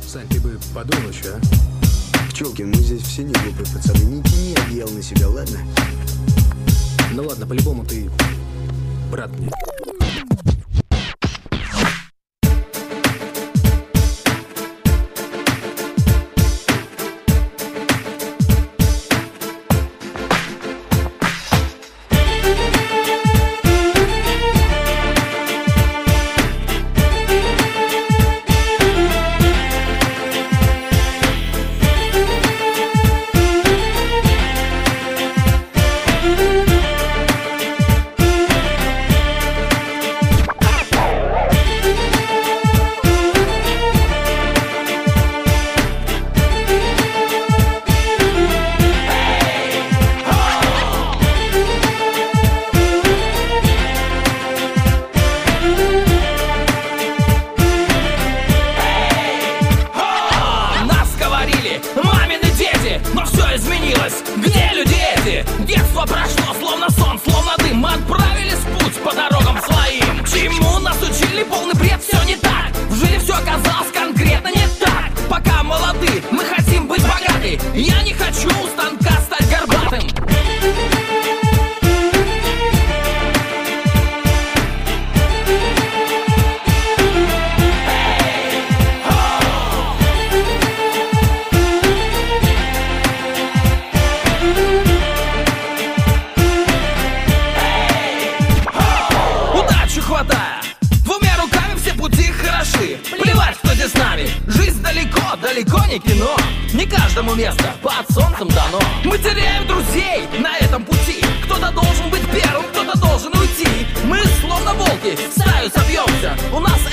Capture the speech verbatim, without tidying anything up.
Сань, ты бы подумал еще, а? Пчелкин, мы здесь все не глупые пацаны. Не тяни одеяло на себя, ладно? Ну ладно, по-любому ты брат мне. Где люди эти? Детство прошло, словно сон, словно дым. Мы отправились в путь по дорогам своим. Чему нас учили, полный бред, все не так. В жизни все оказалось конкретно не так. Пока молоды, мы хотим быть богаты. Я не хочу у станка стать горбатым. Хватая, двумя руками все пути хороши. Плевать, кто здесь с нами. Жизнь далеко, далеко не кино. Не каждому место под солнцем дано. Мы теряем друзей на этом пути. Кто-то должен быть первым, кто-то должен уйти. Мы словно волки, в стаю собьемся. У нас